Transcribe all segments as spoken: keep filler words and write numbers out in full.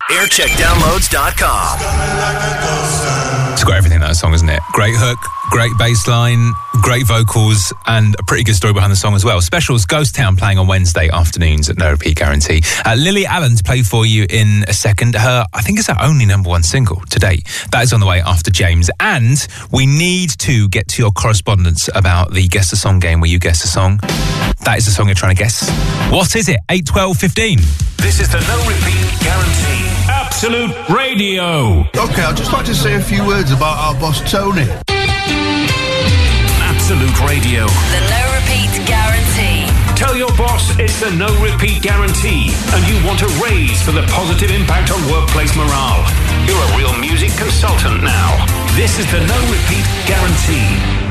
aircheck downloads dot com. It's got everything, that song, isn't it? Great hook, great bass line, great vocals, and a pretty good story behind the song as well. Specials, Ghost Town playing on Wednesday afternoons at No Repeat Guarantee. Uh, Lily Allen to play for you in a second. Her, I think it's her only number one single to date. That is on the way after James. And we need to get to your correspondence about the Guess the Song game where you guess a song. That is the song you're trying to guess. What is it? eight, twelve, fifteen. This is the No Repeat Guarantee. Absolute Radio. Okay, I'd just like to say a few words about our boss Tony. Absolute Radio. The No Repeat Guarantee. Tell your boss it's the No Repeat Guarantee and you want a raise for the positive impact on workplace morale. You're a real music consultant now. This is the No Repeat Guarantee.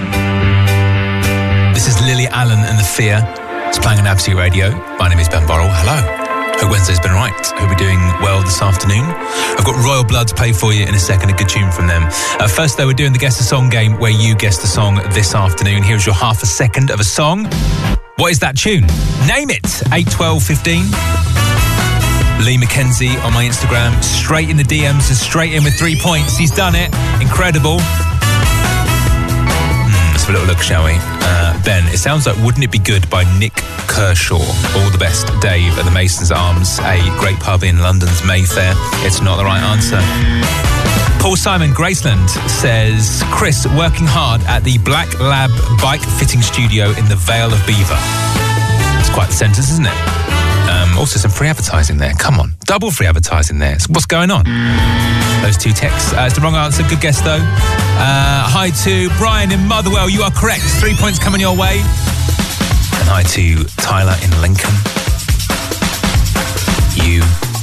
This is Lily Allen and The Fear. It's playing on Absolute Radio. My name is Ben Borrell. Hello. Hope Wednesday's been right. Hope we're doing well this afternoon. I've got Royal Blood to play for you in a second, a good tune from them. Uh, first, though, we're doing the Guess the Song game where you guess the song this afternoon. Here's your half a second of a song. What is that tune? Name it. eight, twelve, fifteen. Lee McKenzie on my Instagram. Straight in the D Ms and straight in with three points. He's done it. Incredible. Mm, let's have a little look, shall we? Uh, Ben, it sounds like Wouldn't It Be Good by Nick Kershaw. All the best, Dave at the Masons Arms, a great pub in London's Mayfair. It's not the right answer. Paul Simon Graceland says, Chris working hard at the Black Lab bike fitting studio in the Vale of Beaver. It's quite the sentence, isn't it? Um, also some free advertising there. Come on, double free advertising there. What's going on? Those two texts. Uh, it's the wrong answer. Good guess though. Uh, hi to Brian in Motherwell. You are correct. Three points coming your way. And hi to Tyler in Lincoln. You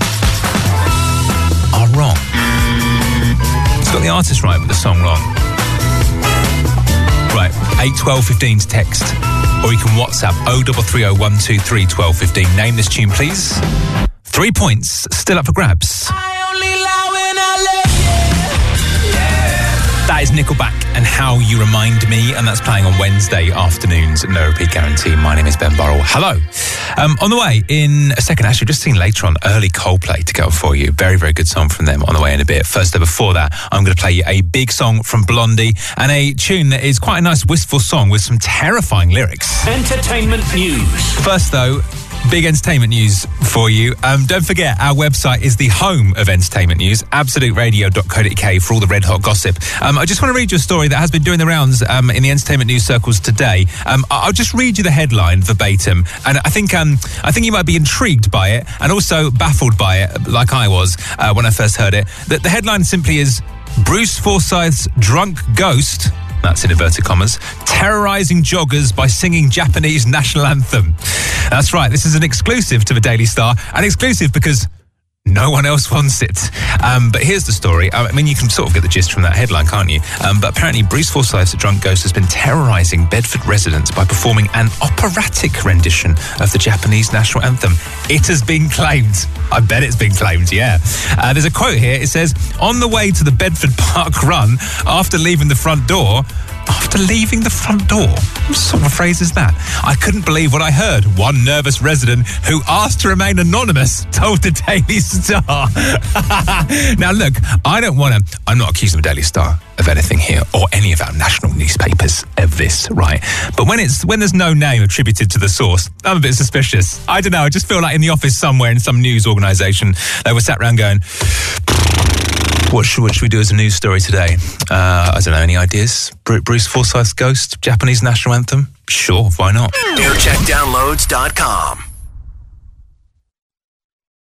are wrong. It's got the artist right, but the song wrong. Right, eight, twelve, fifteen to text. Or you can WhatsApp oh three three oh, one two three, one two one five. Name this tune, please. Three points, still up for grabs. That is Nickelback and How You Remind Me, and that's playing on Wednesday afternoons at No Repeat Guarantee. My name is Ben Borrell. Hello. Um, on the way in a second, actually, just seen later on early Coldplay to go for you. Very, very good song from them on the way in a bit. First, though, before that, I'm going to play you a big song from Blondie and a tune that is quite a nice wistful song with some terrifying lyrics. Entertainment news. First, though, big entertainment news for you. Um, don't forget, our website is the home of entertainment news, absolute radio dot co dot uk for all the red hot gossip. Um, I just want to read you a story that has been doing the rounds um, in the entertainment news circles today. Um, I'll just read you the headline verbatim, and I think um, I think you might be intrigued by it and also baffled by it, like I was uh, when I first heard it. The, the headline simply is Bruce Forsyth's drunk ghost, that's in inverted commas, terrorising joggers by singing Japanese national anthem. That's right, this is an exclusive to the Daily Star, an exclusive because no one else wants it. Um, but here's the story. I mean, you can sort of get the gist from that headline, can't you? Um, but apparently Bruce Forsyth's drunk ghost has been terrorising Bedford residents by performing an operatic rendition of the Japanese national anthem. It has been claimed. I bet it's been claimed, yeah. Uh, there's a quote here. It says, on the way to the Bedford Park run, after leaving the front door, after leaving the front door? What sort of phrase is that? I couldn't believe what I heard. One nervous resident who asked to remain anonymous told the Daily Star. Now, look, I don't want to... I'm not accusing the Daily Star of anything here, or any of our national newspapers of this, right? But when it's when there's no name attributed to the source, I'm a bit suspicious. I don't know, I just feel like in the office somewhere in some news organisation, they were sat around going... What should, what should we do as a news story today? Uh, I don't know, any ideas? Bruce Forsyth's ghost, Japanese national anthem? Sure, why not? aircheck downloads dot com.